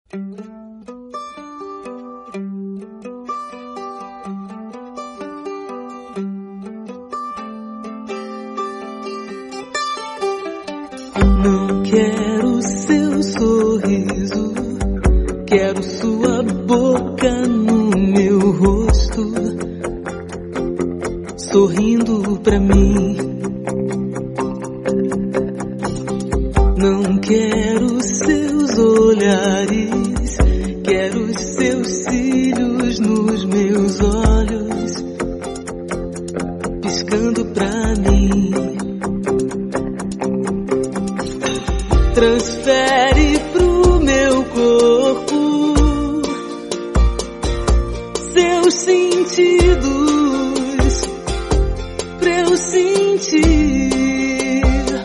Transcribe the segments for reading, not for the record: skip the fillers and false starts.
Não quero seu sorriso, quero sua boca no meu rosto, sorrindo pra mim. Não quero seus olhares, quero os seus cílios nos meus olhos, piscando pra mim. Transfere pro meu corpo seus sentidos pra eu sentir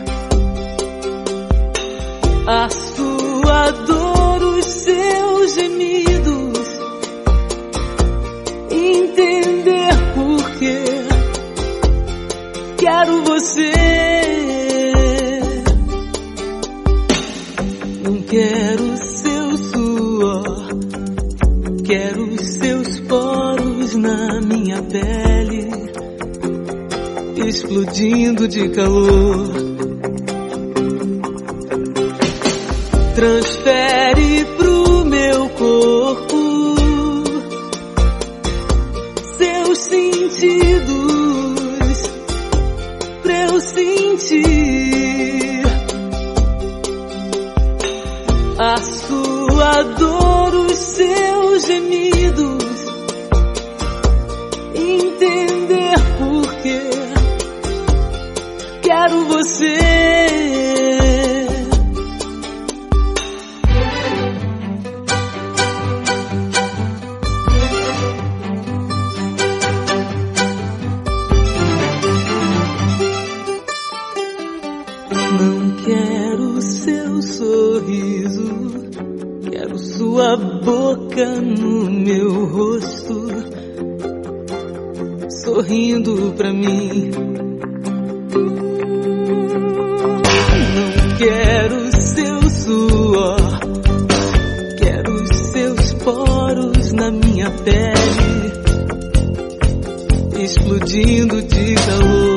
a sua dor, os seus gemidos, entender por quê quero você. Não quero seu suor, quero os seus poros na minha pele, explodindo de calor. Transfere pro meu corpo seus sentidos pra eu sentir a sua dor, os seus gemidos, entender por quê quero você. Não quero seu sorriso, quero sua boca no meu rosto, sorrindo pra mim. Não quero seu suor, quero os seus poros na minha pele, explodindo de calor.